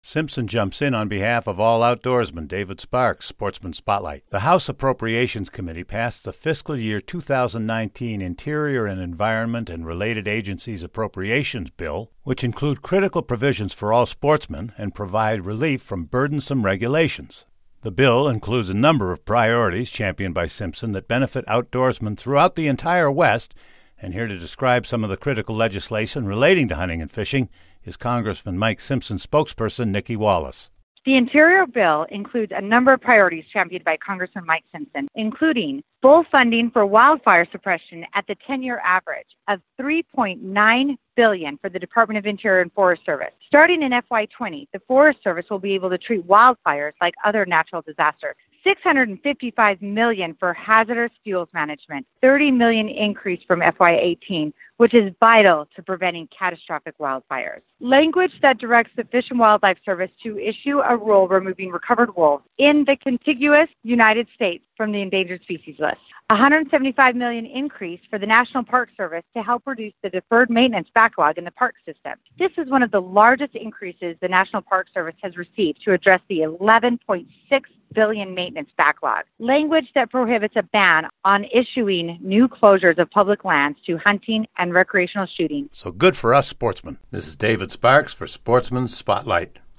Simpson jumps in on behalf of all outdoorsmen. David Sparks, Sportsman Spotlight. The House Appropriations Committee passed the fiscal year 2019 Interior and Environment and Related Agencies Appropriations Bill, which include critical provisions for all sportsmen and provide relief from burdensome regulations. The bill includes a number of priorities championed by Simpson that benefit outdoorsmen throughout the entire West, and here to describe some of the critical legislation relating to hunting and fishing is Congressman Mike Simpson's spokesperson, Nikki Wallace. The Interior bill includes a number of priorities championed by Congressman Mike Simpson, including full funding for wildfire suppression at the 10-year average of $3.9 billion for the Department of Interior and Forest Service. Starting in FY20, the Forest Service will be able to treat wildfires like other natural disasters. $655 million for hazardous fuels management, $30 million increase from FY18, which is vital to preventing catastrophic wildfires. Language that directs the Fish and Wildlife Service to issue a rule removing recovered wolves in the contiguous United States from the endangered species list. $175 million increase for the National Park Service to help reduce the deferred maintenance backlog in the park system. This is one of the largest increases the National Park Service has received to address the $11.6 billion maintenance backlog. Language that prohibits a ban on issuing new closures of public lands to hunting and recreational shooting. So good for us sportsmen. This is David Sparks for Sportsman Spotlight.